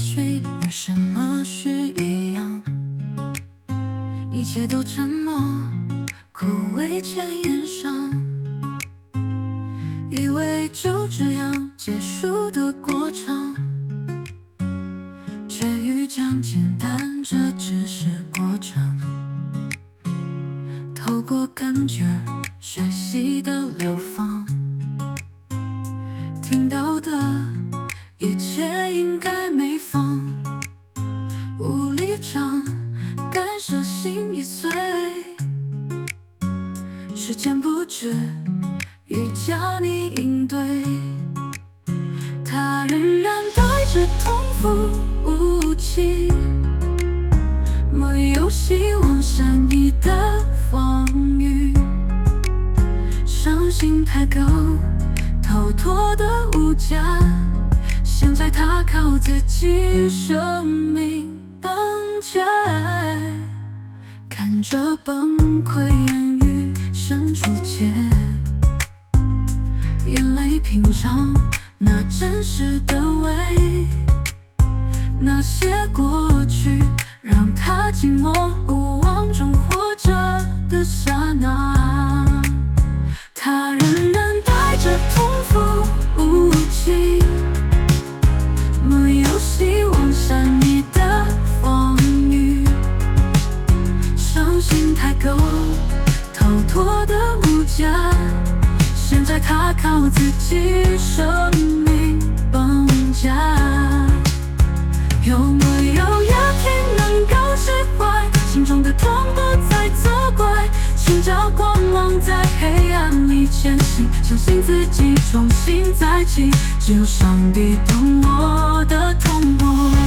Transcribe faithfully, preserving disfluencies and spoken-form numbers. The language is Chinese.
去，与什么是一样？一切都沉默，枯萎在眼上，以为就这样结束的过程，却愈讲简单，这只是过程。透过感觉学习的流放，听到的一切应该没放，无力长，干涉心已碎，时间不止愈加你应对，他仍然带着痛负武器，没有希望善意的防御，伤心太够，逃脱的无价，现在他靠自己生命绑架，看着崩溃言语渗出血，眼泪品尝那真实的味，那些过去让他寂寞无望中活着的刹那，他仍然带着痛负武器，没有希望善意的防御，伤心太够，逃脱的无价，现在他靠自己生命绑架，有没有一天能够释怀，心中的痛不再责怪，寻找光芒在黑暗里前行，相信自己重新再起，只有上帝懂我的痛苦。